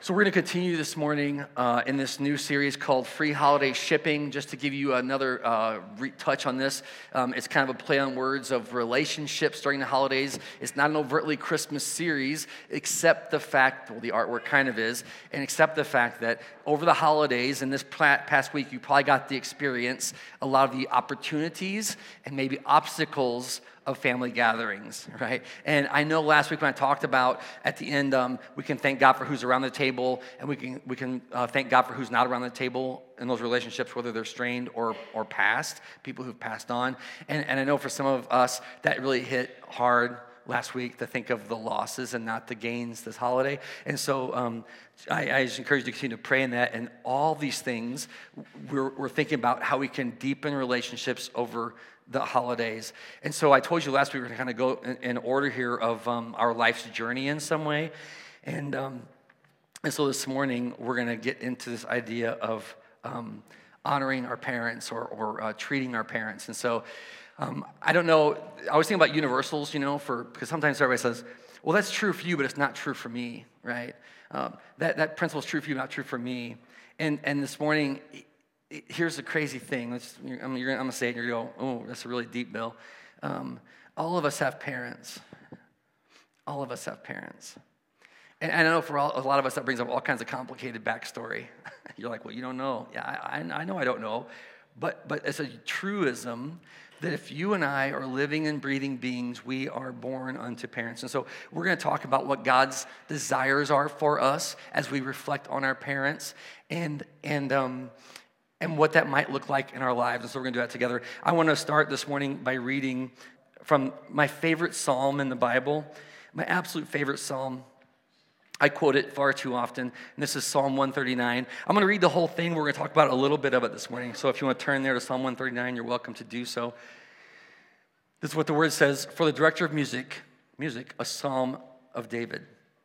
So we're going to continue this morning in this new series called Free Holiday Shipping. Just to give you another touch on this, it's kind of a play on words of relationships during the holidays. It's not an overtly Christmas series, except the fact, well, the artwork kind of is, and except the fact that over the holidays and this past week, you probably got to experience a lot of the opportunities and maybe obstacles of family gatherings, right? And I know last week when I talked about at the end, we can thank God for who's around the table, and we can thank God for who's not around the table in those relationships, whether they're strained or past, people who've passed on. And I know for some of us that really hit hard last week to think of the losses and not the gains this holiday. And so I just encourage you to continue to pray in that. And all these things, we're thinking about how we can deepen relationships over the holidays. And so I told you last week we're going to kind of go in order here of our life's journey in some way. And so this morning we're going to get into this idea of honoring our parents or treating our parents. And so I don't know, I was thinking about universals, because sometimes everybody says, well, that's true for you, but it's not true for me, right? That principle is true for you, not true for me. And this morning, here's the crazy thing. I'm going to say it, and you're going to go, oh, that's a really deep, Bill. All of us have parents. All of us have parents. And I know for a lot of us, that brings up all kinds of complicated backstory. You're like, well, you don't know. Yeah, I know I don't know. But it's a truism that if you and I are living and breathing beings, we are born unto parents. And so we're going to talk about what God's desires are for us as we reflect on our parents and what that might look like in our lives. And so we're going to do that together. I want to start this morning by reading from my favorite psalm in the Bible, my absolute favorite psalm. I quote it far too often, and this is Psalm 139. I'm going to read the whole thing. We're going to talk about a little bit of it this morning. So if you want to turn there to Psalm 139, you're welcome to do so. This is what the word says. For the director of music, a psalm of David.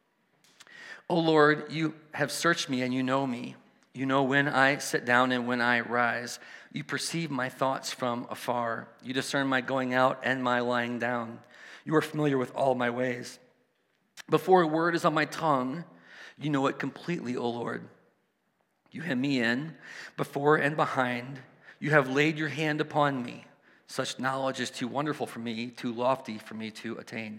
O Lord, you have searched me and you know me. You know when I sit down and when I rise. You perceive my thoughts from afar. You discern my going out and my lying down. You are familiar with all my ways. Before a word is on my tongue, you know it completely, O Lord. You hem me in, before and behind. You have laid your hand upon me. Such knowledge is too wonderful for me, too lofty for me to attain.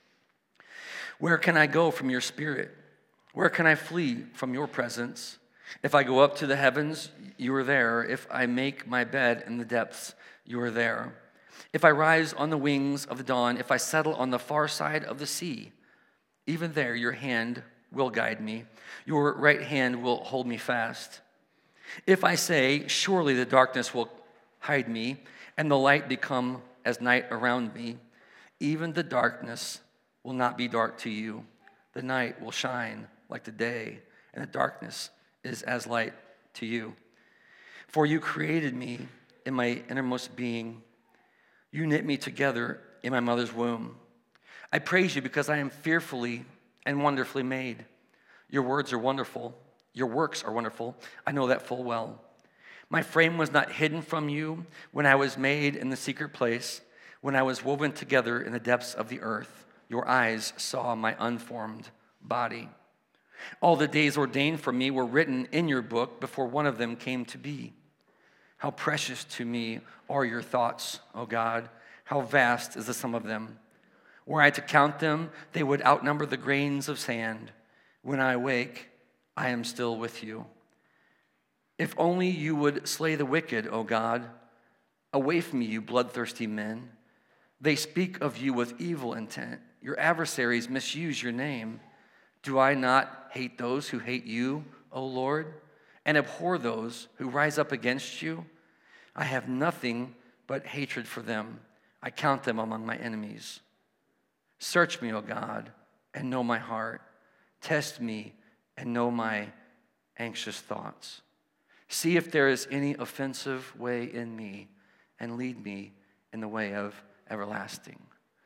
Where can I go from your spirit? Where can I flee from your presence? If I go up to the heavens, you are there. If I make my bed in the depths, you are there. If I rise on the wings of the dawn, if I settle on the far side of the sea, even there your hand will guide me. Your right hand will hold me fast. If I say, surely the darkness will hide me, and the light become as night around me, even the darkness will not be dark to you. The night will shine like the day, and the darkness is as light to you. For you created me in my innermost being. You knit me together in my mother's womb. I praise you because I am fearfully and wonderfully made. Your words are wonderful. Your works are wonderful. I know that full well. My frame was not hidden from you when I was made in the secret place, when I was woven together in the depths of the earth. Your eyes saw my unformed body. All the days ordained for me were written in your book before one of them came to be. How precious to me are your thoughts, O God. How vast is the sum of them. Were I to count them, they would outnumber the grains of sand. When I awake, I am still with you. If only you would slay the wicked, O God. Away from me, you bloodthirsty men. They speak of you with evil intent. Your adversaries misuse your name. Do I not hate those who hate you, O Lord, and abhor those who rise up against you? I have nothing but hatred for them. I count them among my enemies. Search me, O God, and know my heart. Test me and know my anxious thoughts. See if there is any offensive way in me, and lead me in the way of everlasting.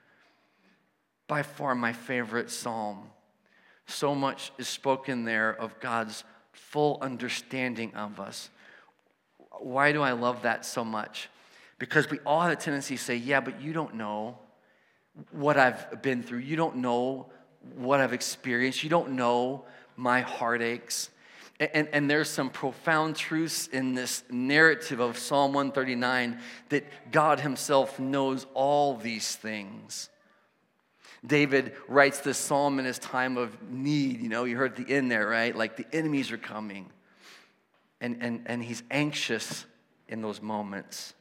By far my favorite psalm. So much is spoken there of God's full understanding of us. Why do I love that so much? Because we all have a tendency to say, yeah, but you don't know what I've been through. You don't know what I've experienced. You don't know my heartaches. And there's some profound truths in this narrative of Psalm 139 that God himself knows all these things. David writes this psalm in his time of need. You heard the end there, right? Like the enemies are coming. And he's anxious in those moments.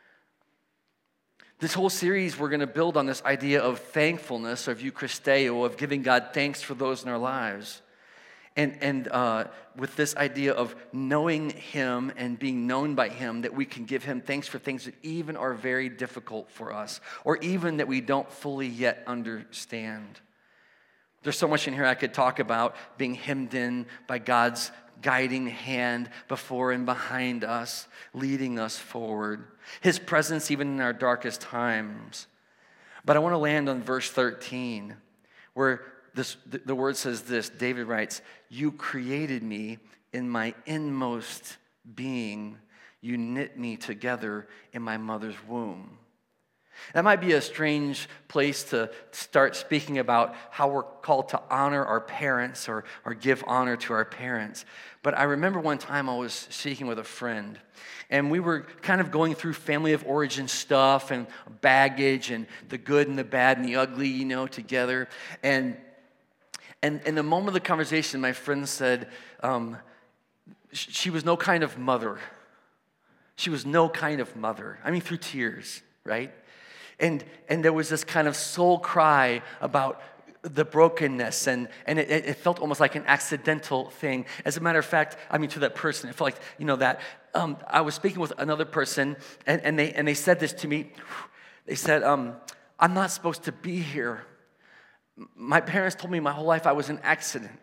This whole series, we're going to build on this idea of thankfulness, of Eucharisteo, of giving God thanks for those in our lives. And with this idea of knowing him and being known by him, that we can give him thanks for things that even are very difficult for us, or even that we don't fully yet understand. There's so much in here I could talk about, being hemmed in by God's guiding hand before and behind us, leading us forward. His presence even in our darkest times. But I want to land on verse 13, where the word says this. David writes, "You created me in my inmost being. You knit me together in my mother's womb." That might be a strange place to start speaking about how we're called to honor our parents or give honor to our parents. But I remember one time I was speaking with a friend, and we were kind of going through family of origin stuff and baggage and the good and the bad and the ugly, together. And in the moment of the conversation, my friend said, she was no kind of mother. She was no kind of mother. I mean, through tears, right? And there was this kind of soul cry about the brokenness, and it felt almost like an accidental thing. As a matter of fact, to that person, it felt like, that I was speaking with another person, and they said this to me. They said, "I'm not supposed to be here. My parents told me my whole life I was an accident.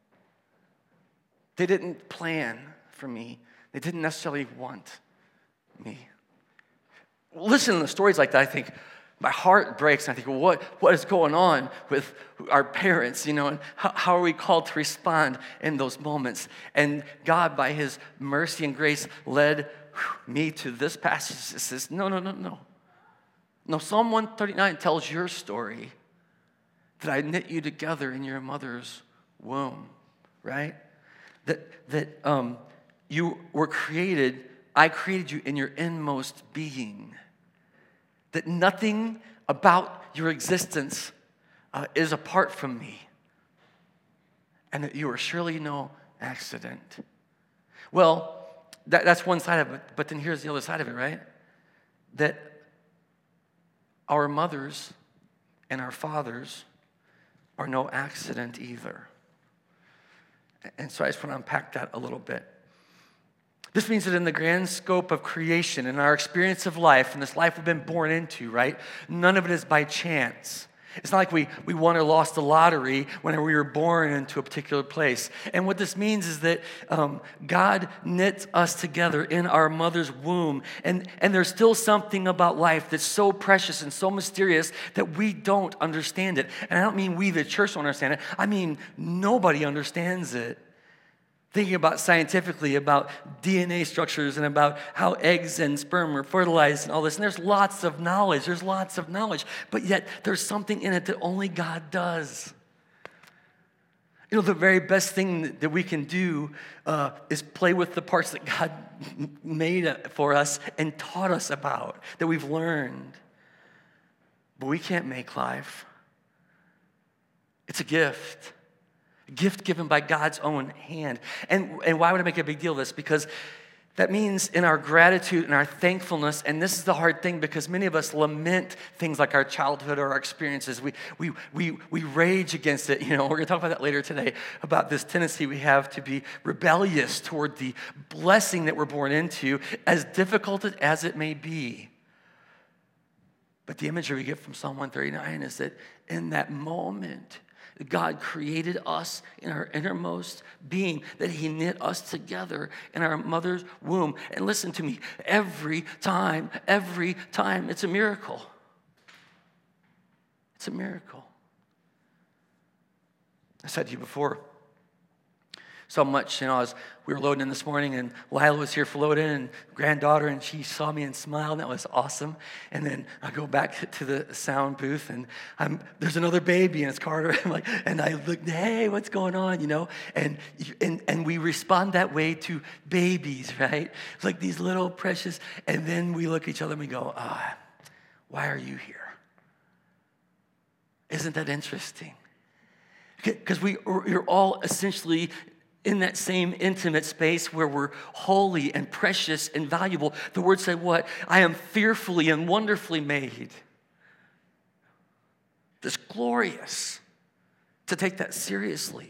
They didn't plan for me. They didn't necessarily want me." Listen to stories like that, I think my heart breaks, and I think, well, what is going on with our parents, and how are we called to respond in those moments? And God, by his mercy and grace, led me to this passage. It says, no. No, Psalm 139 tells your story, that I knit you together in your mother's womb, right? That you were created, I created you in your inmost being. That nothing about your existence is apart from me. And that you are surely no accident. Well, that's one side of it, but then here's the other side of it, right? That our mothers and our fathers are no accident either. And so I just want to unpack that a little bit. This means that in the grand scope of creation, in our experience of life, and this life we've been born into, right? None of it is by chance. It's not like we won or lost the lottery whenever we were born into a particular place. And what this means is that God knits us together in our mother's womb. And there's still something about life that's so precious and so mysterious that we don't understand it. And I don't mean we, the church, don't understand it. I mean nobody understands it. Thinking about scientifically about DNA structures and about how eggs and sperm are fertilized and all this. And there's lots of knowledge. But yet there's something in it that only God does. The very best thing that we can do is play with the parts that God made for us and taught us about, that we've learned. But we can't make life. It's a gift. A gift given by God's own hand. And why would I make a big deal of this? Because that means in our gratitude and our thankfulness, and this is the hard thing because many of us lament things like our childhood or our experiences. We rage against it. We're going to talk about that later today, about this tendency we have to be rebellious toward the blessing that we're born into, as difficult as it may be. But the imagery we get from Psalm 139 is that in that moment, God created us in our innermost being, that he knit us together in our mother's womb. And listen to me, every time, it's a miracle. It's a miracle. I said to you before, So much, as we were loading in this morning, and Lila was here for loading, and granddaughter, and she saw me and smiled, and that was awesome. And then I go back to the sound booth, and there's another baby, and it's Carter. And I look, hey, what's going on, And we respond that way to babies, right? It's like these little precious, and then we look at each other and we go, why are you here? Isn't that interesting? Because we're all essentially in that same intimate space where we're holy and precious and valuable. The word said what? I am fearfully and wonderfully made. It's glorious to take that seriously.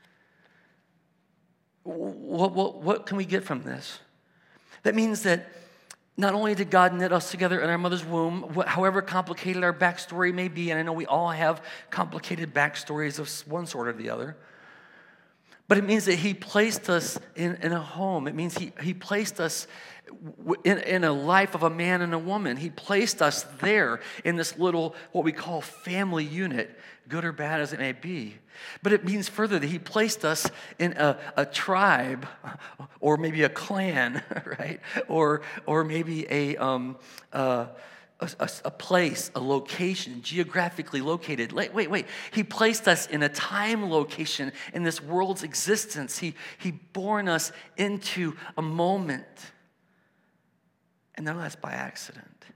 What can we get from this? That means that not only did God knit us together in our mother's womb, however complicated our backstory may be, and I know we all have complicated backstories of one sort or the other, but it means that he placed us in a home. It means he placed us in a life of a man and a woman. He placed us there in this little, what we call family unit, good or bad as it may be. But it means further that he placed us in a tribe, or maybe a clan, right? Or maybe a place, a location, geographically located. Wait. He placed us in a time location in this world's existence. He born us into a moment. And none of that's by accident.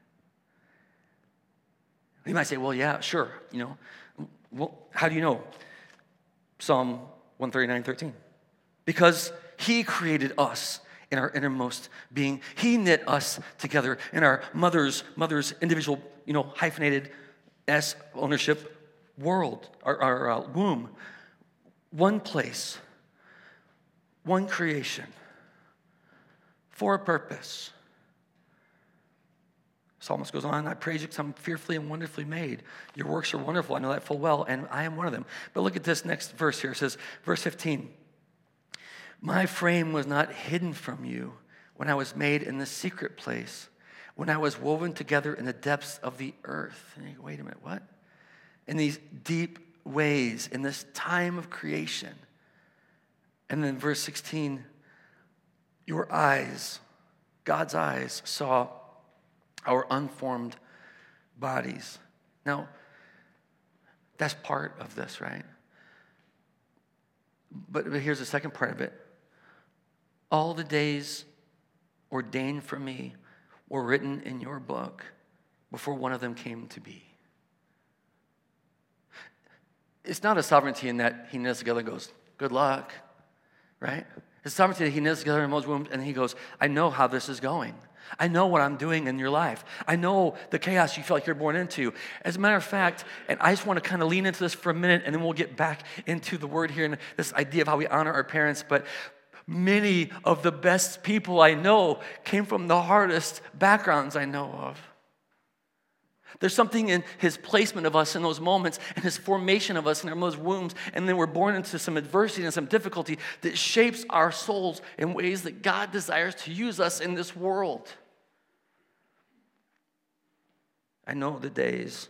You might say, well, yeah, sure. Well, how do you know? Psalm 139:13. Because he created us in our innermost being. He knit us together in our mother's individual, hyphenated S ownership world, our womb. One place, one creation, for a purpose. Psalmist goes on, I praise you because I'm fearfully and wonderfully made. Your works are wonderful. I know that full well, and I am one of them. But look at this next verse here. It says, verse 15, my frame was not hidden from you when I was made in the secret place, when I was woven together in the depths of the earth. And you go, wait a minute, what? In these deep ways, in this time of creation. And then verse 16, your eyes, God's eyes, saw our unformed bodies. Now, that's part of this, right? But here's the second part of it. All the days ordained for me were written in your book before one of them came to be. It's not a sovereignty in that he knits together and goes, good luck, right? It's sovereignty that he knits together in Moses' womb and he goes, I know how this is going. I know what I'm doing in your life. I know the chaos you feel like you're born into. As a matter of fact, and I just want to kind of lean into this for a minute, and then we'll get back into the word here and this idea of how we honor our parents. But many of the best people I know came from the hardest backgrounds I know of. There's something in his placement of us in those moments and his formation of us in our mother's wombs, and then we're born into some adversity and some difficulty that shapes our souls in ways that God desires to use us in this world. I know the days,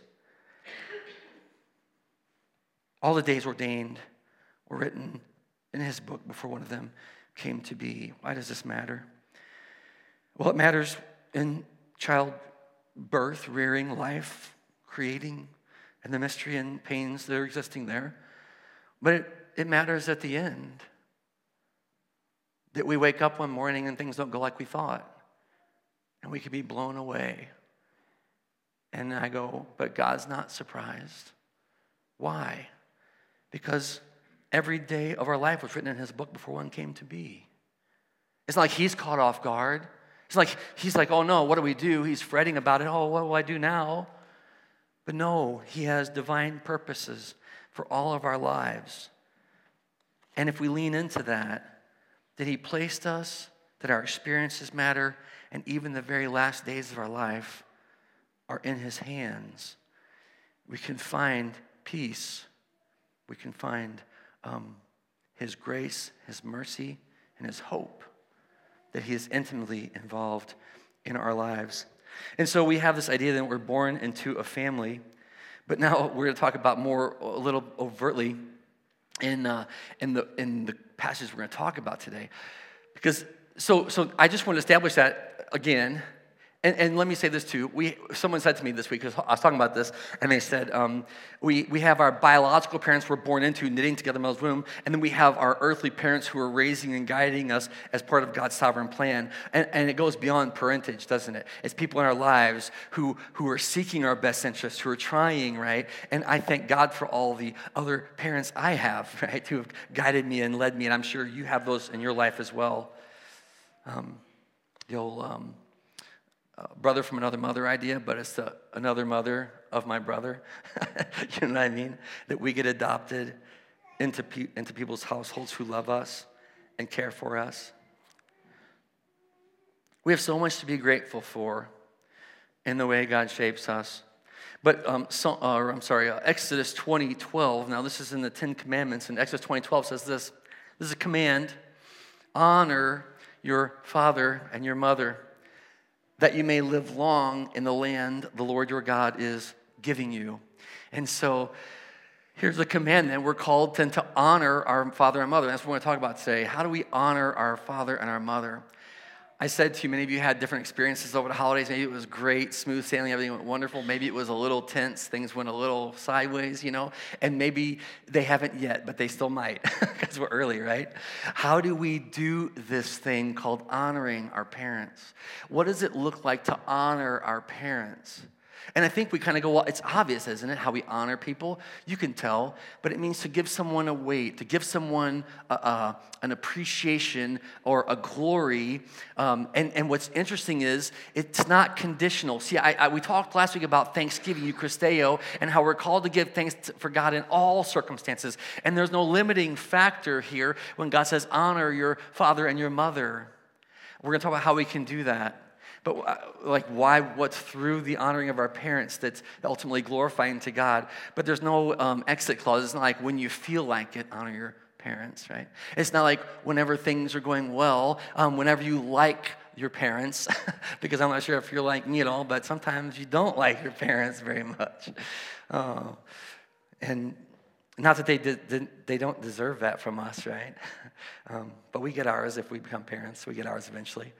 all the days ordained were written in his book before one of them came to be. Why does this matter? Well, it matters in childbirth, rearing, life, creating, and the mystery and pains that are existing there. But it matters at the end that we wake up one morning and things don't go like we thought. And we can be blown away. And I go, but God's not surprised. Why? Because every day of our life was written in his book before one came to be. It's not like he's caught off guard. It's like he's like, oh no, what do we do? He's fretting about it. Oh, what will I do now? But no, he has divine purposes for all of our lives. And if we lean into that he placed us, that our experiences matter, and even the very last days of our life are in his hands, we can find peace. We can find his grace, his mercy, and his hope that he is intimately involved in our lives. And so we have this idea that we're born into a family, but now we're going to talk about more a little overtly in the passage we're going to talk about today. Because so I just want to establish that again. And let me say this too. Someone said to me this week, because I was talking about this, and they said, we have our biological parents we're born into, knitting together in mother's womb, and then we have our earthly parents who are raising and guiding us as part of God's sovereign plan. And it goes beyond parentage, doesn't it? It's people in our lives who are seeking our best interests, who are trying, right? And I thank God for all the other parents I have, right, who have guided me and led me, and I'm sure you have those in your life as well. Brother from another mother idea, but it's another mother of my brother. You know what I mean? That we get adopted into people's households who love us and care for us. We have so much to be grateful for in the way God shapes us. But Exodus 20:12. Now this is in the Ten Commandments, and Exodus 20:12 says this. This is a command: honor your father and your mother, that you may live long in the land the Lord your God is giving you. And so here's the command that we're called to honor our father and mother. That's what we're going to talk about today. How do we honor our father and our mother? I said to you, many of you had different experiences over the holidays. Maybe it was great, smooth sailing, everything went wonderful. Maybe it was a little tense, things went a little sideways, and maybe they haven't yet, but they still might because we're early, right? How do we do this thing called honoring our parents? What does it look like to honor our parents? And I think we kind of go, well, it's obvious, isn't it, how we honor people? You can tell, but it means to give someone a weight, to give someone an appreciation or a glory. And what's interesting is it's not conditional. See, we talked last week about Thanksgiving, Eucharisteo, and how we're called to give thanks for God in all circumstances. And there's no limiting factor here when God says, honor your father and your mother. We're going to talk about how we can do that. But what's through the honoring of our parents that's ultimately glorifying to God. But there's no exit clause. It's not like when you feel like it, honor your parents, right? It's not like whenever things are going well, whenever you like your parents, because I'm not sure if you're like me at all, but sometimes you don't like your parents very much. And not that they don't deserve that from us, right? But we get ours if we become parents. We get ours eventually.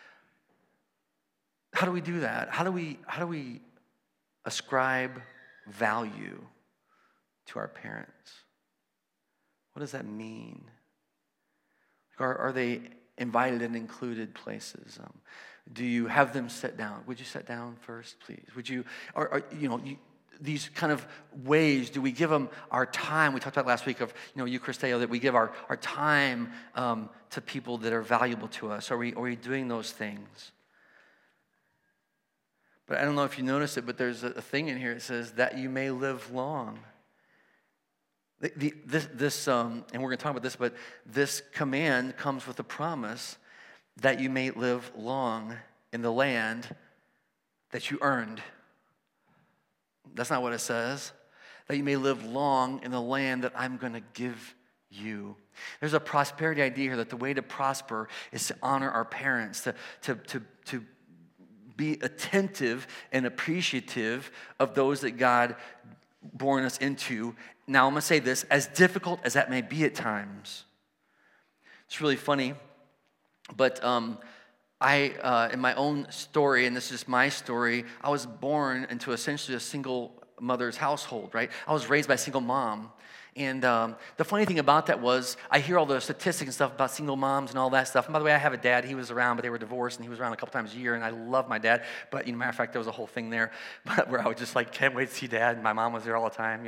How do we do that? How do we ascribe value to our parents? What does that mean? Are they invited and included places? Do you have them sit down? Would you sit down first, please? Would you, these kind of ways, do we give them our time? We talked about last week of, Eucharisteo, that we give our time to people that are valuable to us. Are we doing those things? But I don't know if you notice it, but there's a thing in here. It says that you may live long. And we're going to talk about this, but this command comes with a promise that you may live long in the land that you earned. That's not what it says. That you may live long in the land that I'm going to give you. There's a prosperity idea here that the way to prosper is to honor our parents, to be attentive and appreciative of those that God born us into. Now, I'm going to say this, as difficult as that may be at times. It's really funny, but I, in my own story, and this is just my story, I was born into essentially a single mother's household, right? I was raised by a single mom. And the funny thing about that was I hear all the statistics and stuff about single moms and all that stuff. And by the way, I have a dad. He was around, but they were divorced, and he was around a couple times a year, and I love my dad. But, matter of fact, there was a whole thing there where I was just like, can't wait to see Dad. And my mom was there all the time,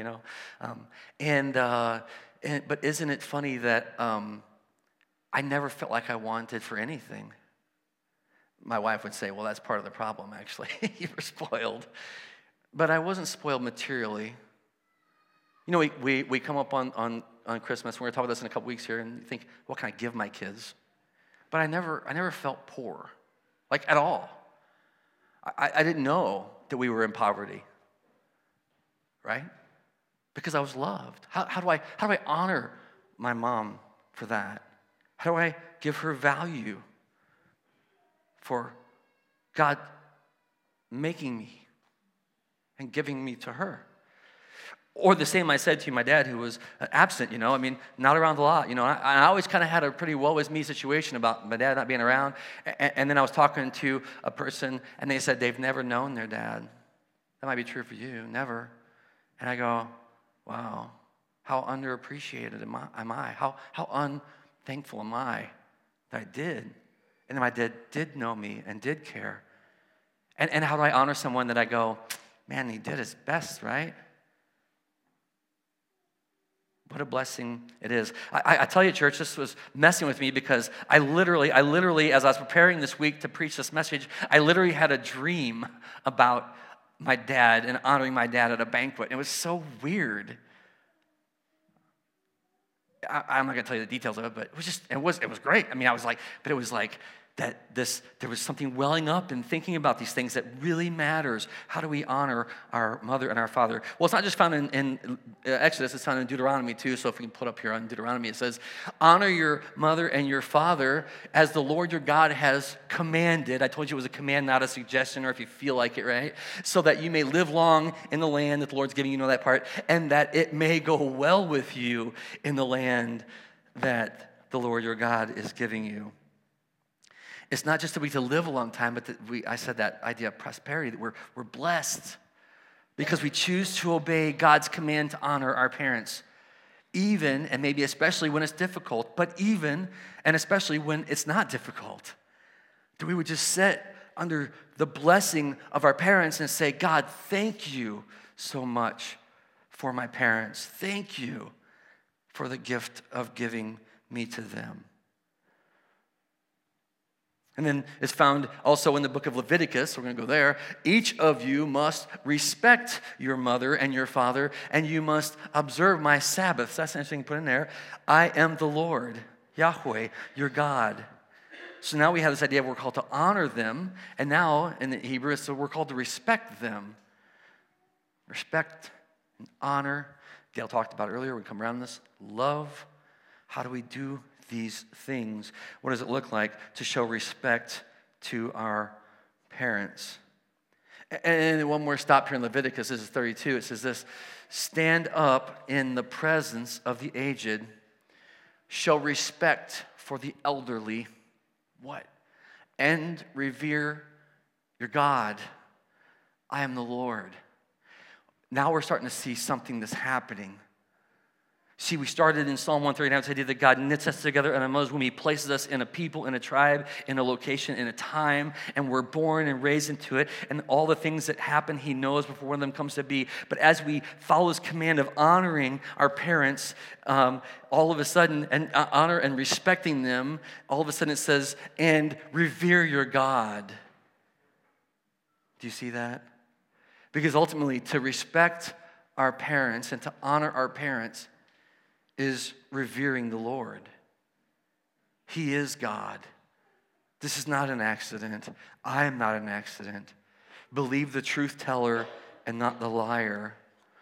But isn't it funny that I never felt like I wanted for anything? My wife would say, well, that's part of the problem, actually. You were spoiled. But I wasn't spoiled materially. We come up on Christmas. We're going to talk about this in a couple weeks here, and think, what can I give my kids? But I never felt poor, like at all. I didn't know that we were in poverty, right? Because I was loved. How do I honor my mom for that? How do I give her value for God making me and giving me to her? Or the same I said to my dad, who was absent, I mean, not around a lot, I always kind of had a pretty woe-is-me situation about my dad not being around. And then I was talking to a person, and they said they've never known their dad. That might be true for you, never. And I go, wow, how underappreciated am I? How unthankful am I that I did? And then my dad did know me and did care. And how do I honor someone that I go, man, he did his best, right? What a blessing it is. I tell you, church, this was messing with me because I literally, as I was preparing this week to preach this message, I literally had a dream about my dad and honoring my dad at a banquet. It was so weird. I'm not going to tell you the details of it, but it was great. I mean, it was like there was something welling up and thinking about these things that really matters. How do we honor our mother and our father? Well, it's not just found in Exodus, it's found in Deuteronomy too. So if we can put up here on Deuteronomy, it says, honor your mother and your father as the Lord your God has commanded. I told you it was a command, not a suggestion, or if you feel like it, right? So that you may live long in the land that the Lord's giving you, that part, and that it may go well with you in the land that the Lord your God is giving you. It's not just that we to live a long time, but that I said that idea of prosperity, that we're blessed because we choose to obey God's command to honor our parents, even and maybe especially when it's difficult, but even and especially when it's not difficult. That we would just sit under the blessing of our parents and say, God, thank you so much for my parents. Thank you for the gift of giving me to them. And then it's found also in the book of Leviticus, we're going to go there. Each of you must respect your mother and your father, and you must observe my Sabbaths. That's interesting to put in there. I am the Lord, Yahweh, your God. So now we have this idea of we're called to honor them, and now in the Hebrew, so we're called to respect them. Respect and honor. Gail talked about it earlier. We come around this. Love. How do we do these things? What does it look like to show respect to our parents? And one more stop here in Leviticus, this is 32. It says this, stand up in the presence of the aged, show respect for the elderly. What? And revere your God. I am the Lord. Now we're starting to see something that's happening. See, we started in Psalm 139, this idea that God knits us together in a mother's womb. He places us in a people, in a tribe, in a location, in a time, and we're born and raised into it. And all the things that happen, He knows before one of them comes to be. But as we follow His command of honoring our parents, all of a sudden, and honor and respecting them, all of a sudden it says, and revere your God. Do you see that? Because ultimately, to respect our parents and to honor our parents is revering the Lord. He is God. This is not an accident. I am not an accident. Believe the truth teller and not the liar.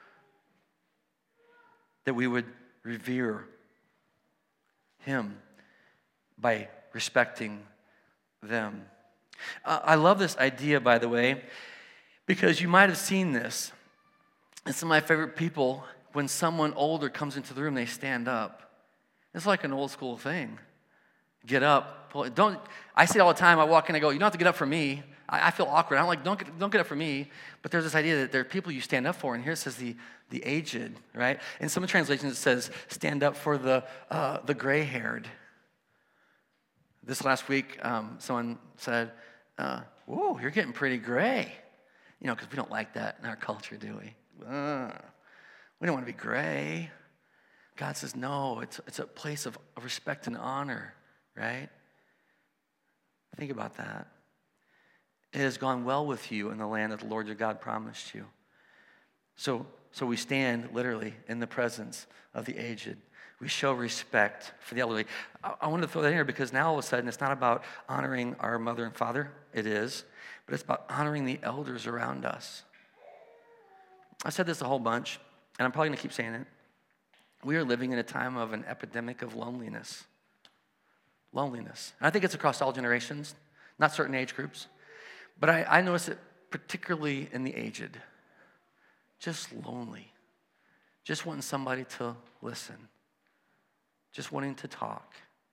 That we would revere Him by respecting them. I love this idea, by the way, because you might have seen this. And some of my favorite people, when someone older comes into the room, they stand up. It's like an old school thing. Get up. I say it all the time. I walk in, I go, you don't have to get up for me. I feel awkward. I'm like, don't get up for me. But there's this idea that there are people you stand up for. And here it says the aged, right? In some translations it says, stand up for the gray-haired. This last week, someone said, whoa, you're getting pretty gray. Because we don't like that in our culture, do we? We don't want to be gray. God says, no, it's a place of respect and honor, right? Think about that. It has gone well with you in the land that the Lord your God promised you. So we stand literally in the presence of the aged. We show respect for the elderly. I wanted to throw that in here because now all of a sudden it's not about honoring our mother and father. It is. But it's about honoring the elders around us. I said this a whole bunch, and I'm probably going to keep saying it. We are living in a time of an epidemic of loneliness. Loneliness. And I think it's across all generations, not certain age groups. But I notice it particularly in the aged. Just lonely. just wanting somebody to listen, just wanting to talk.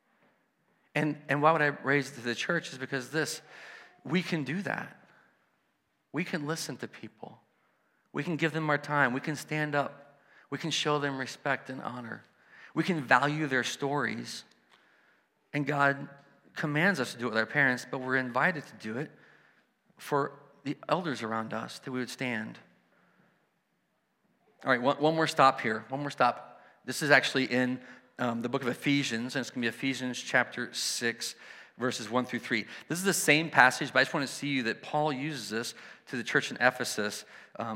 And why would I raise it to the church is because we can do that. We can listen to people. We can give them our time. We can stand up. We can show them respect and honor. We can value their stories. And God commands us to do it with our parents, but we're invited to do it for the elders around us, that we would stand. All right, one more stop here. One more stop. This is actually in the book of Ephesians, and it's going to be Ephesians chapter 6, verses 1 through 3. This is the same passage, but I just want to see you that Paul uses this to the church in Ephesus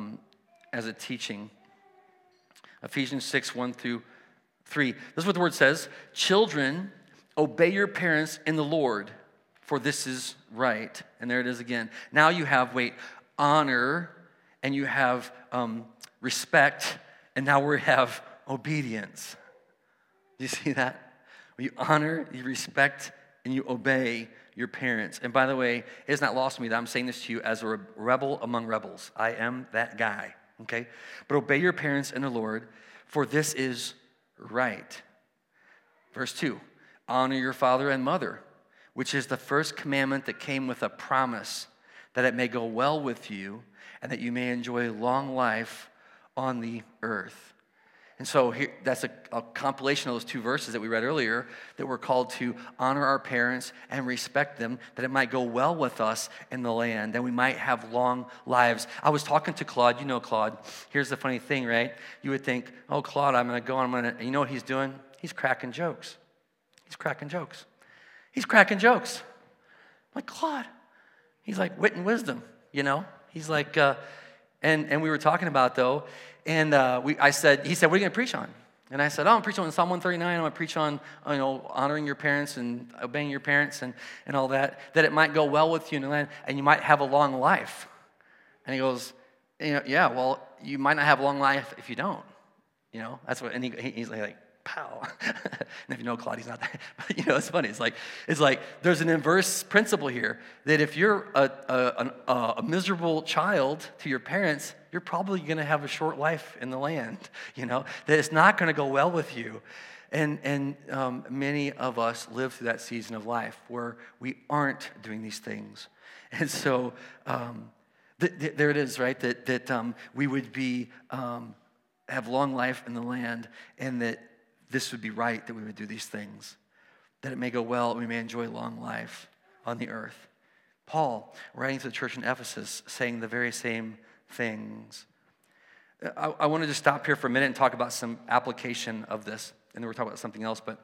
as a teaching. Ephesians 6, 1 through 3. This is what the word says. Children, obey your parents in the Lord, for this is right. And there it is again. Now you have, honor, and you have respect, and now we have obedience. Do you see that? You honor, you respect, and you obey your parents. And by the way, it is not lost on me that I'm saying this to you as a rebel among rebels. I am that guy, okay? But obey your parents in the Lord, for this is right. Verse 2, honor your father and mother, which is the first commandment that came with a promise that it may go well with you and that you may enjoy long life on the earth. And so here, that's a compilation of those two verses that we read earlier, that we're called to honor our parents and respect them, that it might go well with us in the land, that we might have long lives. I was talking to Claude. You know Claude. Here's the funny thing, right? You would think, oh, Claude, I'm going to go, and you know what he's doing? He's cracking jokes. He's cracking jokes. He's cracking jokes. I'm like, Claude. He's like wit and wisdom, you know? He's like, and we were talking about, though, and he said, what are you going to preach on? And I said, I'm preaching on Psalm 139. I'm going to preach on, honoring your parents and obeying your parents and all that it might go well with you in the land and you might have a long life. And he goes, yeah, well, you might not have a long life if you don't. That's what, and he's like, pow. And if you know Claude, he's not that. But, it's funny. It's like there's an inverse principle here that if you're a miserable child to your parents, you're probably going to have a short life in the land, that it's not going to go well with you. And many of us live through that season of life where we aren't doing these things. And so there it is, right, that we would be have long life in the land, and that this would be right, that we would do these things, that it may go well and we may enjoy long life on the earth. Paul, writing to the church in Ephesus, saying the very same things. I wanted to stop here for a minute and talk about some application of this, and then we're talking about something else, but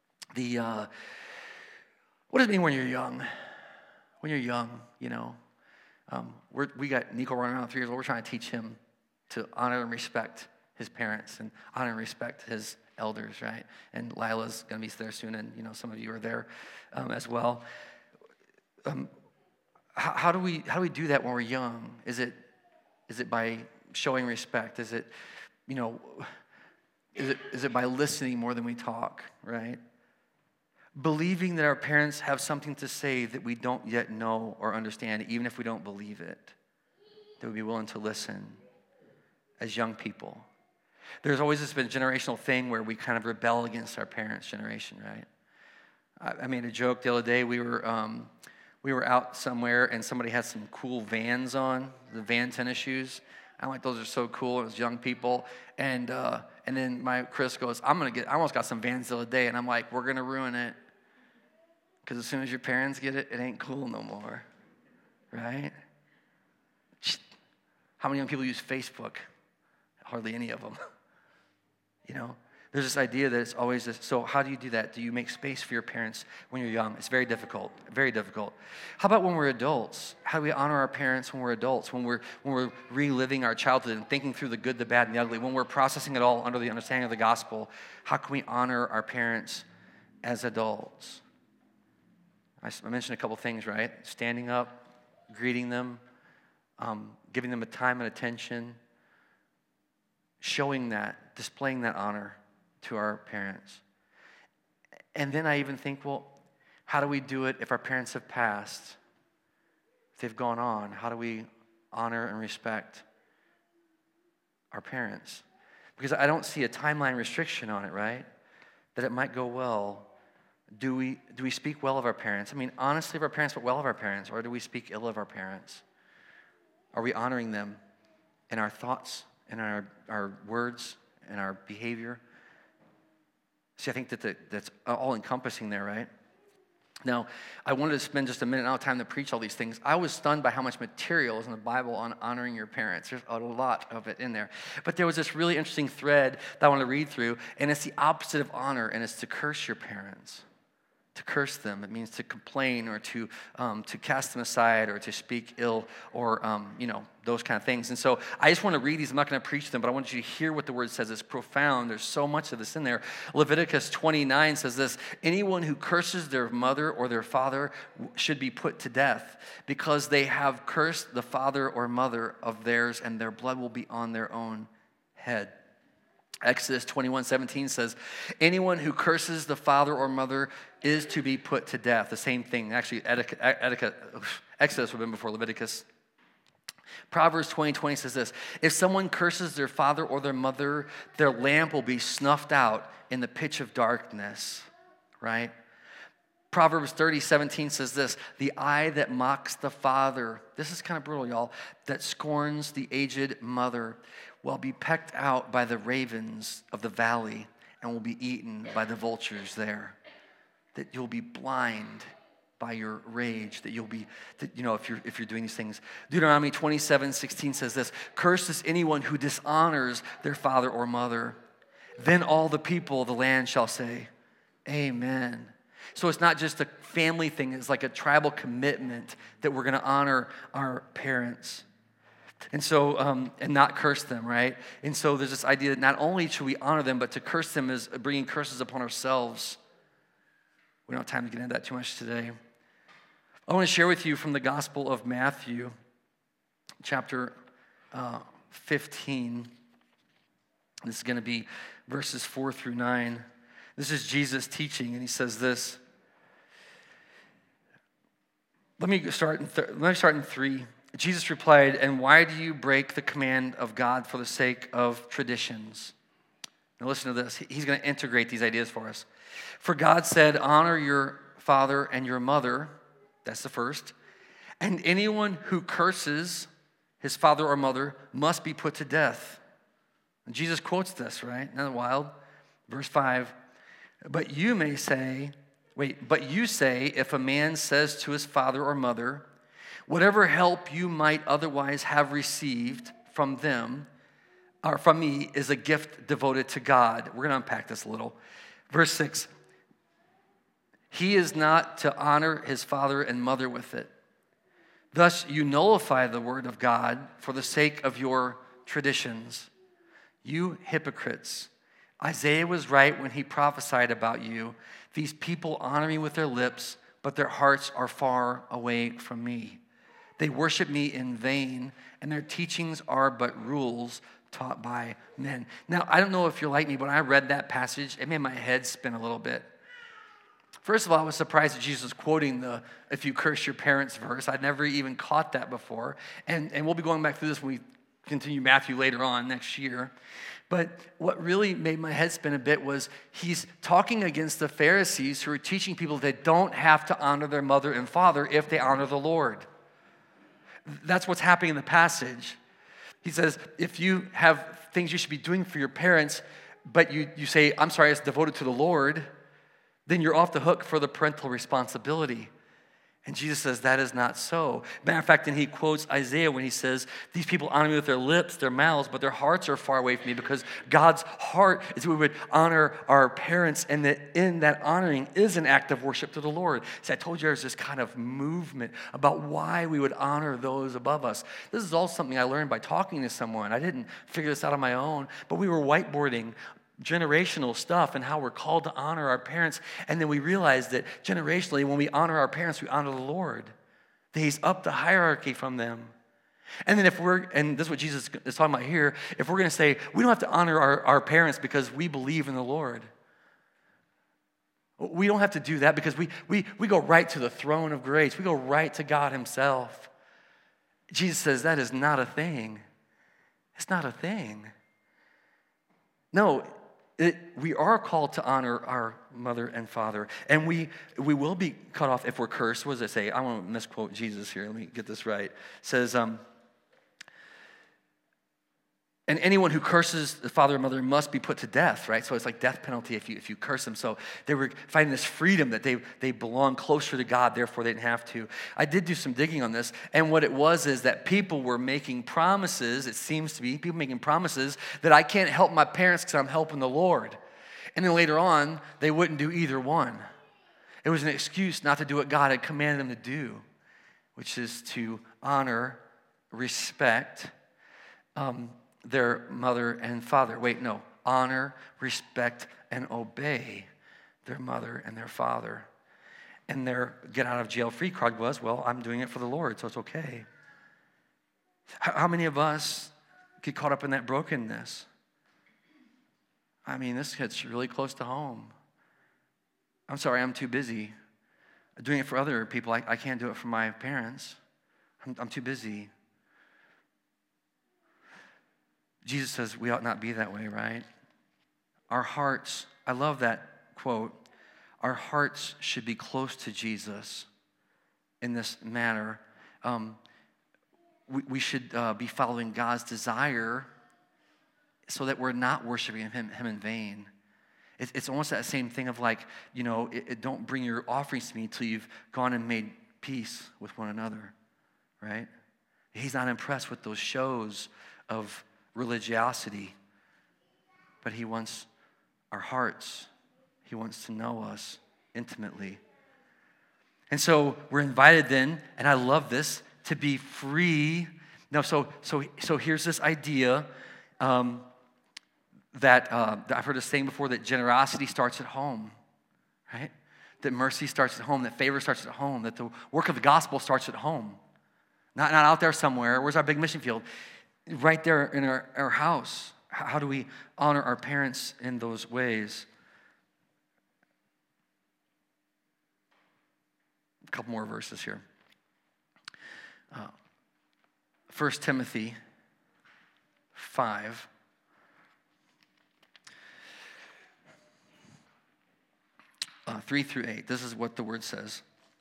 what does it mean when you're young? When you're young, we got Nico running around 3 years old. We're trying to teach him to honor and respect his parents and honor and respect his elders, right? And Lila's going to be there soon, and some of you are there as well. How do we do that when we're young? Is it by showing respect? Is it by listening more than we talk, right? Believing that our parents have something to say that we don't yet know or understand, even if we don't believe it, that we'd be willing to listen as young people. There's always this been generational thing where we kind of rebel against our parents' generation, right? I made a joke the other day. We were out somewhere and somebody had some cool Vans on, the Van tennis shoes. I'm like, those are so cool. It was young people, and then my Chris goes, I almost got some Vans the other day, and I'm like, we're gonna ruin it, because as soon as your parents get it, it ain't cool no more, right? How many young people use Facebook? Hardly any of them. There's this idea that it's always this. So how do you do that? Do you make space for your parents when you're young? It's very difficult, very difficult. How about when we're adults? How do we honor our parents when we're adults? When we're reliving our childhood and thinking through the good, the bad, and the ugly? When we're processing it all under the understanding of the gospel, how can we honor our parents as adults? I mentioned a couple things, right? Standing up, greeting them, giving them a time and attention, showing that, displaying that honor to our parents. And then I even think, well, how do we do it if our parents have passed? If they've gone on, how do we honor and respect our parents? Because I don't see a timeline restriction on it, right? That it might go well. Do we speak well of our parents? I mean, honestly, of our parents, but well of our parents, or do we speak ill of our parents? Are we honoring them in our thoughts, in our words, in our behavior? See, I think that's all-encompassing there, right? Now, I wanted to spend just a minute now time to preach all these things. I was stunned by how much material is in the Bible on honoring your parents. There's a lot of it in there. But there was this really interesting thread that I want to read through, and it's the opposite of honor, and it's to curse your parents. To curse them. It means to complain or to cast them aside or to speak ill or, those kind of things. And so I just want to read these. I'm not going to preach them, but I want you to hear what the word says. It's profound. There's so much of this in there. Leviticus 29 says this: anyone who curses their mother or their father should be put to death because they have cursed the father or mother of theirs, and their blood will be on their own head. Exodus 21:17 says, anyone who curses the father or mother is to be put to death. The same thing. Actually, Exodus would have been before Leviticus. Proverbs 20:20 says this: if someone curses their father or their mother, their lamp will be snuffed out in the pitch of darkness, right? Proverbs 30:17 says this: the eye that mocks the father, this is kind of brutal, y'all, that scorns the aged mother, will be pecked out by the ravens of the valley and will be eaten by the vultures there. That you'll be blind by your rage, if you're doing these things. Deuteronomy 27:16 says this: cursed is anyone who dishonors their father or mother. Then all the people of the land shall say, amen. So it's not just a family thing, it's like a tribal commitment that we're going to honor our parents. And so, and not curse them, right? And so there's this idea that not only should we honor them, but to curse them is bringing curses upon ourselves. We don't have time to get into that too much today. I want to share with you from the Gospel of Matthew, chapter 15. This is going to be verses 4 through 9. This is Jesus teaching, and he says this. Let me start in 3. Jesus replied, and why do you break the command of God for the sake of traditions? Now listen to this. He's going to integrate these ideas for us. For God said, honor your father and your mother. That's the first. And anyone who curses his father or mother must be put to death. And Jesus quotes this, right? Isn't that wild? Verse 5. But you say, if a man says to his father or mother, whatever help you might otherwise have received from them, or from me, is a gift devoted to God. We're going to unpack this a little. Verse 6, he is not to honor his father and mother with it. Thus you nullify the word of God for the sake of your traditions. You hypocrites, Isaiah was right when he prophesied about you. These people honor me with their lips, but their hearts are far away from me. They worship me in vain, and their teachings are but rules taught by men. Now, I don't know if you're like me, but when I read that passage, it made my head spin a little bit. First of all, I was surprised that Jesus was quoting the if you curse your parents verse. I'd never even caught that before. And we'll be going back through this when we continue Matthew later on next year. But what really made my head spin a bit was he's talking against the Pharisees who are teaching people they don't have to honor their mother and father if they honor the Lord. That's what's happening in the passage. He says, if you have things you should be doing for your parents, but you say, I'm sorry, it's devoted to the Lord, then you're off the hook for the parental responsibility. And Jesus says that is not so. Matter of fact, and he quotes Isaiah when he says, these people honor me with their lips, their mouths, but their hearts are far away from me, because God's heart is we would honor our parents, and that in that honoring is an act of worship to the Lord. See, I told you there's this kind of movement about why we would honor those above us. This is all something I learned by talking to someone. I didn't figure this out on my own, but we were whiteboarding generational stuff and how we're called to honor our parents. And then we realized that generationally, when we honor our parents, we honor the Lord. That he's up the hierarchy from them. And then and this is what Jesus is talking about here, if we're going to say, we don't have to honor our parents because we believe in the Lord. We don't have to do that because we go right to the throne of grace. We go right to God himself. Jesus says that is not a thing. It's not a thing. No, we are called to honor our mother and father. And we will be cut off if we're cursed. What does it say? I want to misquote Jesus here. Let me get this right. It says, and anyone who curses the father or mother must be put to death, right? So it's like death penalty if you curse them. So they were finding this freedom that they belong closer to God, therefore they didn't have to. I did do some digging on this, and what it was is that people were making promises, it seems to be, people making promises that I can't help my parents because I'm helping the Lord. And then later on, they wouldn't do either one. It was an excuse not to do what God had commanded them to do, which is to honor, respect, their mother and father. Wait, no. Honor, respect, and obey their mother and their father. And their get out of jail free card was, well, I'm doing it for the Lord, so it's okay. How many of us get caught up in that brokenness? I mean, this hits really close to home. I'm sorry, I'm too busy. Doing it for other people, I can't do it for my parents. I'm too busy. Jesus says we ought not be that way, right? Our hearts, I love that quote, our hearts should be close to Jesus in this manner. We should be following God's desire so that we're not worshiping him in vain. It's almost that same thing of like, don't bring your offerings to me until you've gone and made peace with one another, right? He's not impressed with those shows of religiosity, but he wants our hearts. He wants to know us intimately. And so we're invited then, and I love this, to be free. Now, so here's this idea that I've heard a saying before, that generosity starts at home, right? That mercy starts at home, that favor starts at home, that the work of the gospel starts at home. Not out there somewhere. Where's our big mission field? Right there in our house. How do we honor our parents in those ways? A couple more verses here. 1 Timothy 5. Three through 8. This is what the word says.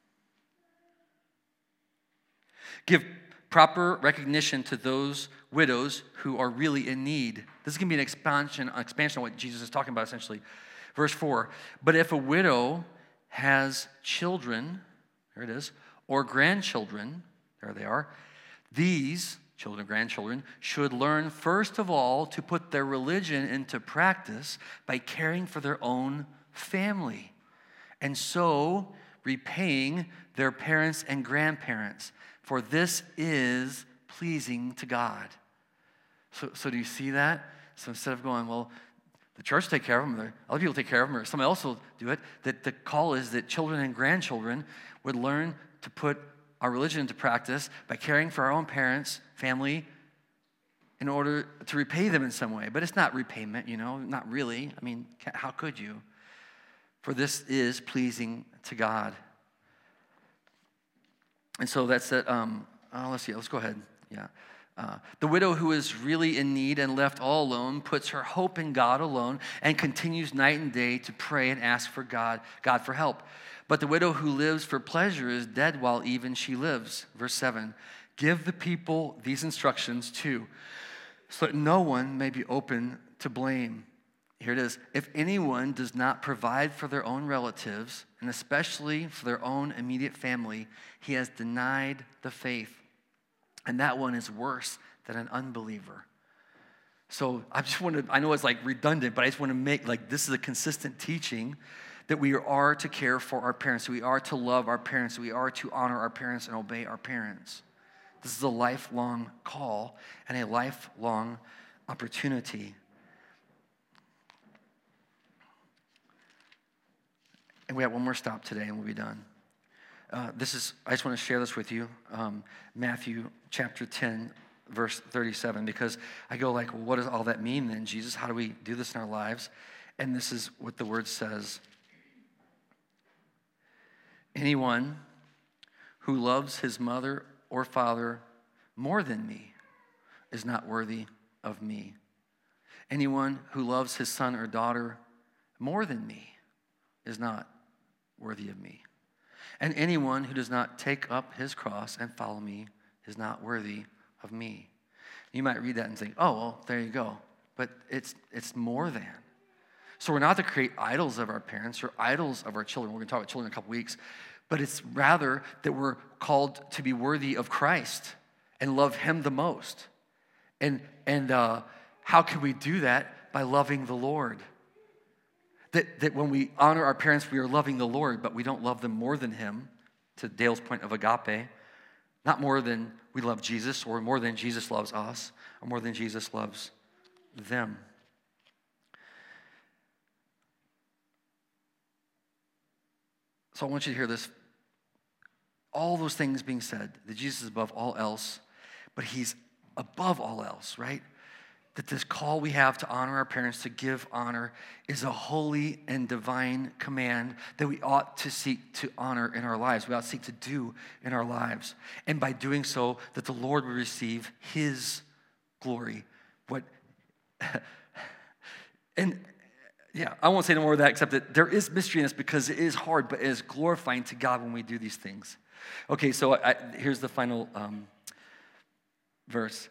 Give proper recognition to those widows who are really in need. This is going to be an expansion of what Jesus is talking about essentially. Verse 4, but if a widow has children, there it is, or grandchildren, there they are, these children, grandchildren, should learn first of all to put their religion into practice by caring for their own family, and so repaying their parents and grandparents. For this is pleasing to God. So do you see that? So instead of going, well, the church take care of them, or other people take care of them, or somebody else will do it, that the call is that children and grandchildren would learn to put our religion into practice by caring for our own parents, family, in order to repay them in some way. But it's not repayment, not really. I mean, how could you? For this is pleasing to God. And so that's it. Let's see. Let's go ahead. Yeah. The widow who is really in need and left all alone puts her hope in God alone and continues night and day to pray and ask for God for help. But the widow who lives for pleasure is dead while even she lives. Verse 7. Give the people these instructions too, so that no one may be open to blame. Here it is. If anyone does not provide for their own relatives, and especially for their own immediate family, he has denied the faith. And that one is worse than an unbeliever. So I know it's like redundant, but I just want to make this is a consistent teaching that we are to care for our parents, we are to love our parents, we are to honor our parents and obey our parents. This is a lifelong call and a lifelong opportunity. And we have one more stop today and we'll be done. I just want to share this with you. Matthew chapter 10, verse 37, because I go well, what does all that mean then, Jesus? How do we do this in our lives? And this is what the word says. Anyone who loves his mother or father more than me is not worthy of me. Anyone who loves his son or daughter more than me is not worthy of me. And anyone who does not take up his cross and follow me is not worthy of me. You might read that and think, oh, well, there you go. But it's more than. So we're not to create idols of our parents or idols of our children. We're going to talk about children in a couple weeks. But it's rather that we're called to be worthy of Christ and love him the most. And how can we do that? By loving the Lord. That when we honor our parents, we are loving the Lord, but we don't love them more than him, to Dale's point of agape. Not more than we love Jesus, or more than Jesus loves us, or more than Jesus loves them. So I want you to hear this. All those things being said, that Jesus is above all else, but he's above all else, right? That this call we have to honor our parents, to give honor, is a holy and divine command that we ought to seek to honor in our lives. We ought to seek to do in our lives. And by doing so, that the Lord will receive his glory. I won't say no more of that, except that there is mystery in this because it is hard, but it is glorifying to God when we do these things. Okay, so here's the final verse.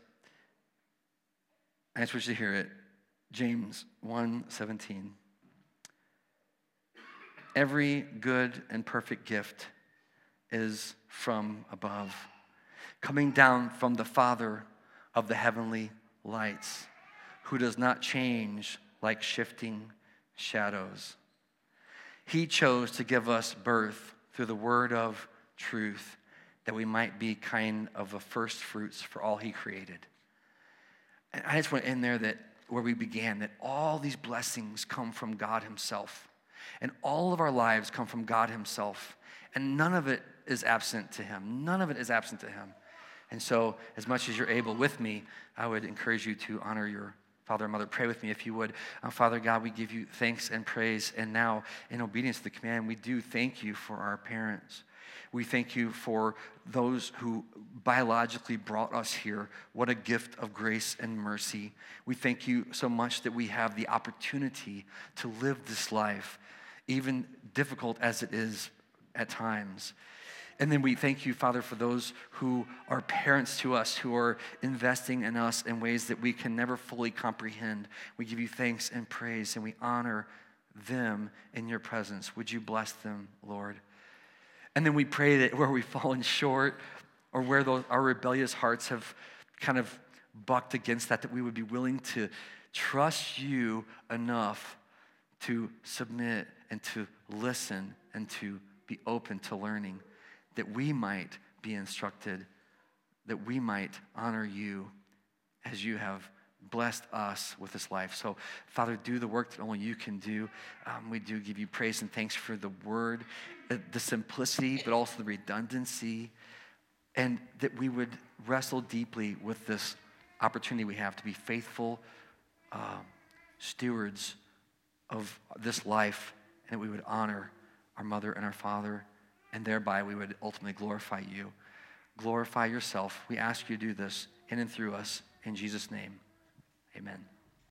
I just want you to hear it. James 1:17. Every good and perfect gift is from above, coming down from the Father of the heavenly lights, who does not change like shifting shadows. He chose to give us birth through the word of truth, that we might be kind of the first fruits for all he created. And I just want to end there, that where we began, that all these blessings come from God himself. And all of our lives come from God himself. And none of it is absent to him. None of it is absent to him. And so, as much as you're able with me, I would encourage you to honor your father and mother. Pray with me if you would. Father God, we give you thanks and praise. And now, in obedience to the command, we do thank you for our parents. We thank you for those who biologically brought us here. What a gift of grace and mercy. We thank you so much that we have the opportunity to live this life, even difficult as it is at times. And then we thank you, Father, for those who are parents to us, who are investing in us in ways that we can never fully comprehend. We give you thanks and praise, and we honor them in your presence. Would you bless them, Lord? And then we pray that where we've fallen short, or where our rebellious hearts have kind of bucked against that we would be willing to trust you enough to submit and to listen and to be open to learning, that we might be instructed, that we might honor you as you have blessed us with this life. So, Father, do the work that only you can do. We do give you praise and thanks for the word, the simplicity, but also the redundancy, and that we would wrestle deeply with this opportunity we have to be faithful stewards of this life, and that we would honor our mother and our father, and thereby we would ultimately glorify you. Glorify yourself. We ask you to do this in and through us. In Jesus' name, amen.